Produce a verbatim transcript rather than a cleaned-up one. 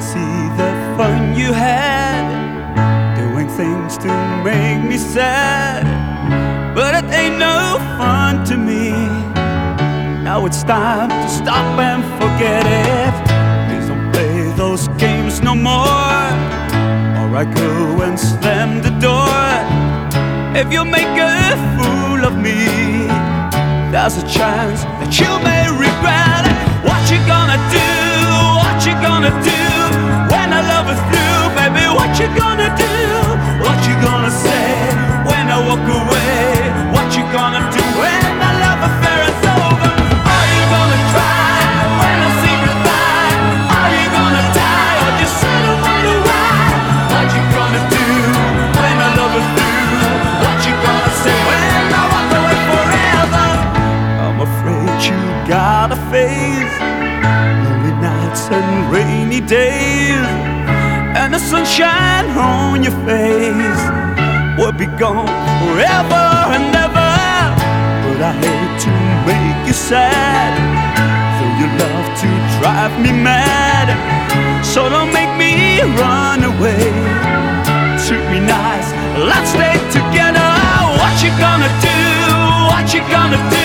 see the fun you had, doing things to make me sad, but it ain't no fun to me. Now it's time to stop and forget it. Please don't play those games no more, or I go and slam the door. If you make a fool of me, there's a chance that you may regret it. What you gonna do? What you gonna do when our love is through? Baby, what you gonna do? What you gonna say when I walk away? What you gonna do when our love affair is over? Are you gonna cry when I say goodbye? Are you gonna die or just sit and wonder why? What you gonna do when our love is through? What you gonna say when I walk away forever? I'm afraid you gotta face lonely nights and rainy days, and the sunshine on your face will be gone forever and ever. But I hate to make you sad, though you love to drive me mad. So don't make me run away. Treat me nice, let's stay together. What you gonna do? What you gonna do